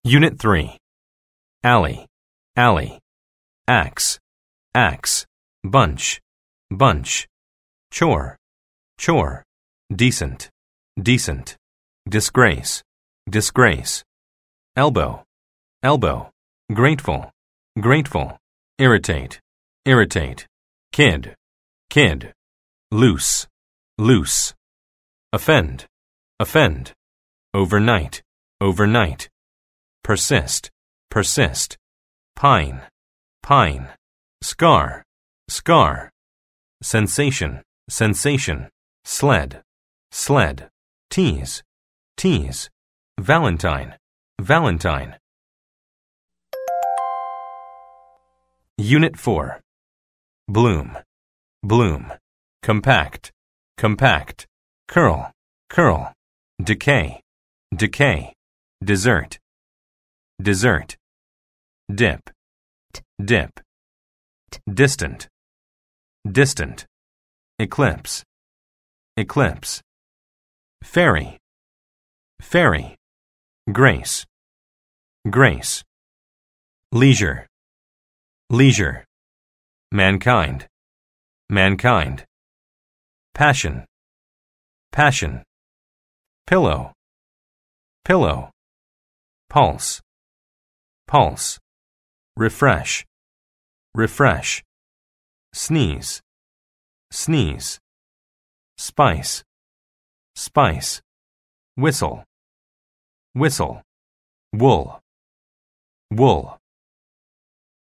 Unit 3. Alley, alley. Axe, axe. Bunch, bunch. Chore, chore. Decent, decent. Disgrace, disgrace. Elbow, elbow. Grateful, grateful. Irritate, irritate. Kid, kid. Loose, loose. Offend, offend. Overnight, overnight. Persist, persist. Pine, pine. Scar, scar. Sensation, sensation. Sled, sled. Tease, tease. Valentine, valentine. Unit 4. Bloom, bloom. Compact, compact. Curl, curl. Decay, decay. Dessert, dessert. Dip, dip. Distant, distant. Eclipse, eclipse. Fairy, fairy. Grace, grace. Leisure, leisure. Mankind, mankind. Passion, passion. Pillow, pillow. Pulse, pulse. Refresh, refresh. Sneeze, sneeze. Spice, spice. Whistle, whistle. Wool, wool.